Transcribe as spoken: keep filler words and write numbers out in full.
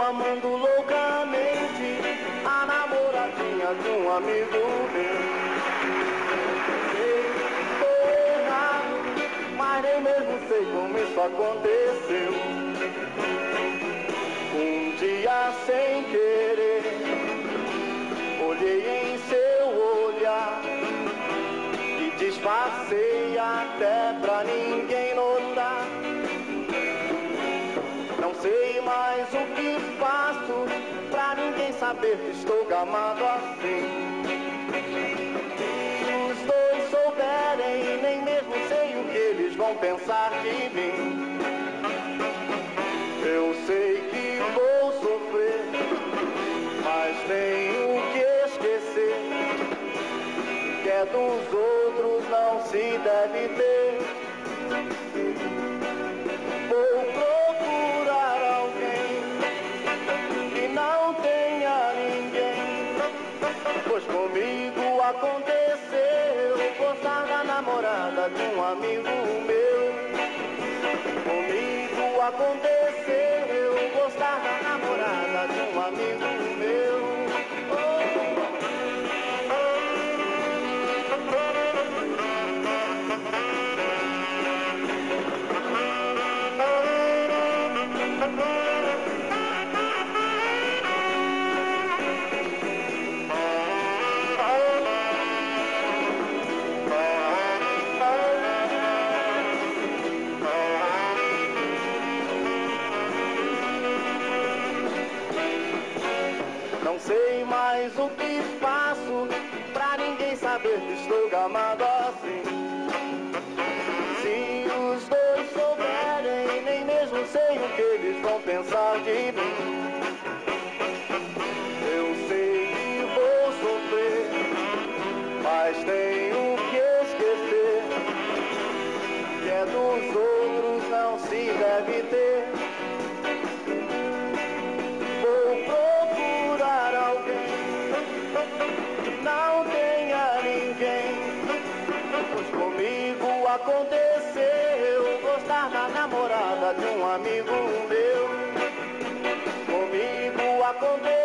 amando loucamente a namoradinha de um amigo meu. Sei que tô errado, mas nem mesmo sei como isso aconteceu. Um dia sem querer, olhei em seu olhar e disfarcei até pra ninguém notar. Não sei mais o que faço pra ninguém saber que estou gamado assim. Se os dois souberem, nem mesmo sei o que eles vão pensar de mim. Eu sei que vou sofrer, mas tenho que esquecer que é dos outros não se deve ter. Vou procurar alguém que não tenha ninguém, pois comigo aconteceu gostar da namorada de um amigo meu. Comigo aconteceu gostar da namorada de um amigo meu. Não sei mais o que faço pra ninguém saber que estou gamado assim. Se os dois souberem, nem mesmo sei o que eles vão pensar de mim. Eu sei que vou sofrer, mas tenho que esquecer que é dos outros não se deve ter. Não tenha ninguém, pois comigo aconteceu gostar da namorada de um amigo meu. Comigo aconteceu